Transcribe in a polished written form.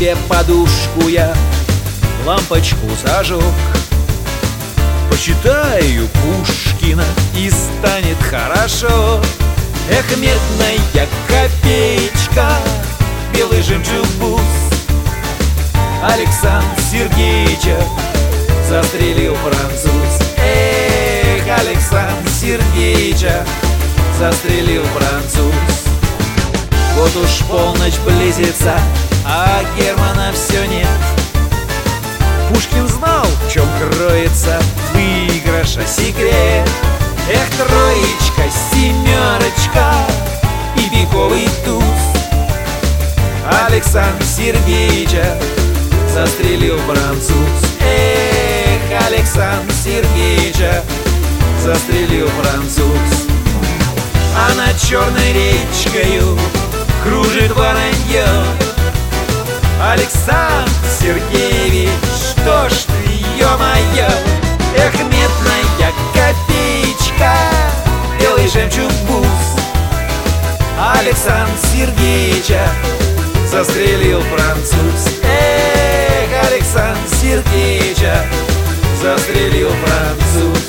себе подушку я, лампочку зажег. Почитаю Пушкина, и станет хорошо. Эх, медная копеечка, белый жемчуг бус. Александр Сергеевича застрелил француз. Эх, Александр Сергеевича застрелил француз. Вот уж полночь близится, а Германа все нет. Пушкин знал, в чем кроется выигрыша секрет. Эх, троечка, семерочка и пиковый туз. Александр Сергеевича застрелил француз. Эх, Александр Сергеевича застрелил француз. А над черной речкою кружит воронье. Александр Сергеевич, что ж ты, ё-моё. Эх, медная копеечка, белый жемчуг бус. Александр Сергеевича застрелил француз. Эх, Александр Сергеевича застрелил француз.